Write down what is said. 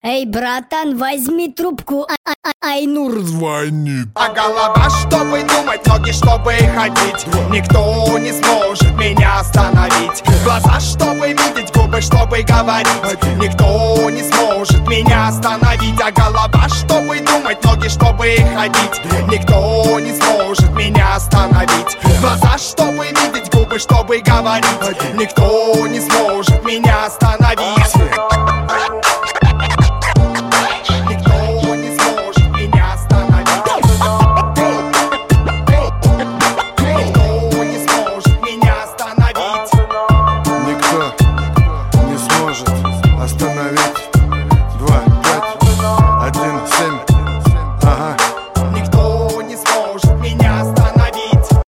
Эй, братан, возьми трубку, Айнур звонит. А голова, чтобы думать, ноги, чтобы ходить. Никто не сможет меня остановить. Глаза, чтобы видеть, губы, чтобы говорить. Никто не сможет меня остановить. А голова, чтобы думать, ноги, чтобы ходить. Никто не сможет меня остановить. Глаза, чтобы видеть, губы, чтобы говорить. Никто не сможет меня остановить.